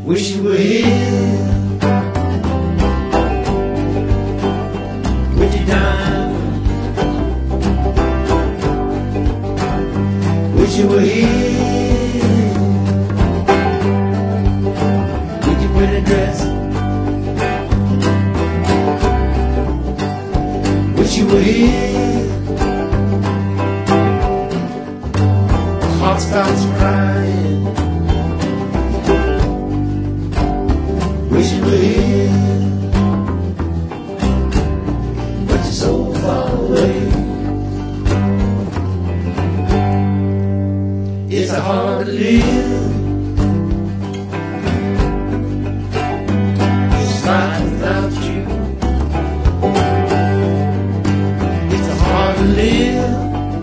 Wish you were here with your diamond. Wish you were here with your pretty dress. Wish you were here. My heart starts crying. Wish you were here, but you're so far away. It's hard to live, it's life without you. It's hard to live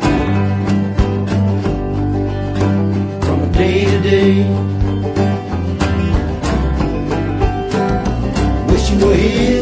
from day to day. Wish you were here.